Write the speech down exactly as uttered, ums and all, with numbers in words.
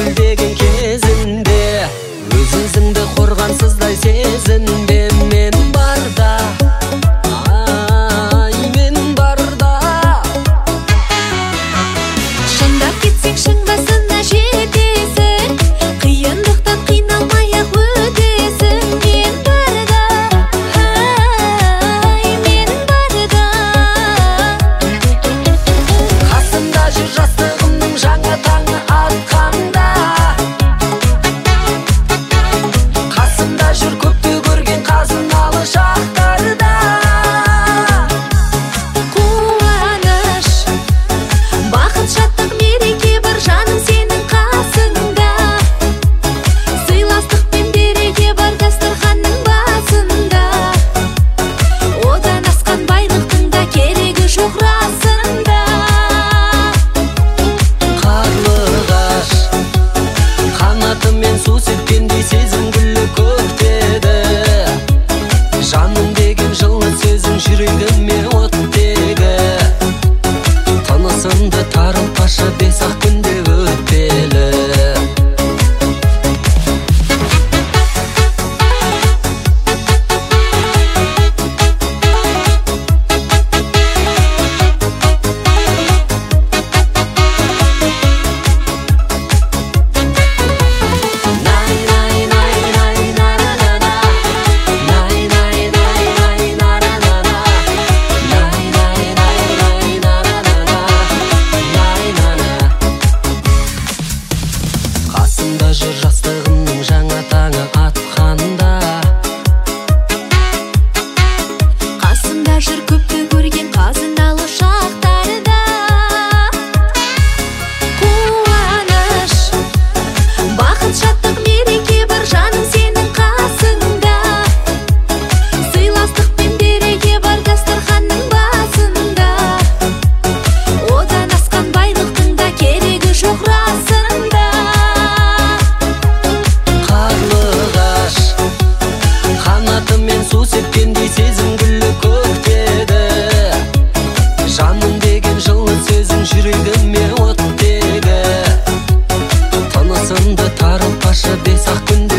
гүлдеген кезінде өз өзіңді қорғансыздай сезінбе. Мен барда, ай мен барда, шындап кетсең шың басына жетесің, қиындықтан қиналмай-ақ өтесің. Мен барда, ай мен барда, қасымда жүр жастығымның жаңа таңы атқанда, қасымда жүр көпті көрген қазыналы шақтарда. қуаныш, бақыт, шаттық, мереке бар жаным сенің қасыңда. Сыйластық пен береке бар дастарханның басында. Одан асқан байлықтың да керегі жоқ расында. Қарлығаш қанатымен су сепкендей сезім гүлі көктеді. Жаным деген жылы сөзің жүрегіме оттегі. Тынысымды тарылтпашы бес-ақ күнде өтпелі. Қасымда жүр жастығымның жаңа таңы атқанда, Қасымда жүр көпті көрген қазыналы шақтарда. Қуаныш, бақыт, шаттық, мереке бар жаным сенің қасыңда. Сыйластық пен береке бар дастарханның басында. Одан асқан байлықтың да керегі жоқ расында. қарлығаш қанатымен су сепкендей сезім гүлі көктеді. Жаным деген жылы сөзің жүрегіме оттегі. Тынысымды тарылтпашы бес-ақ күнде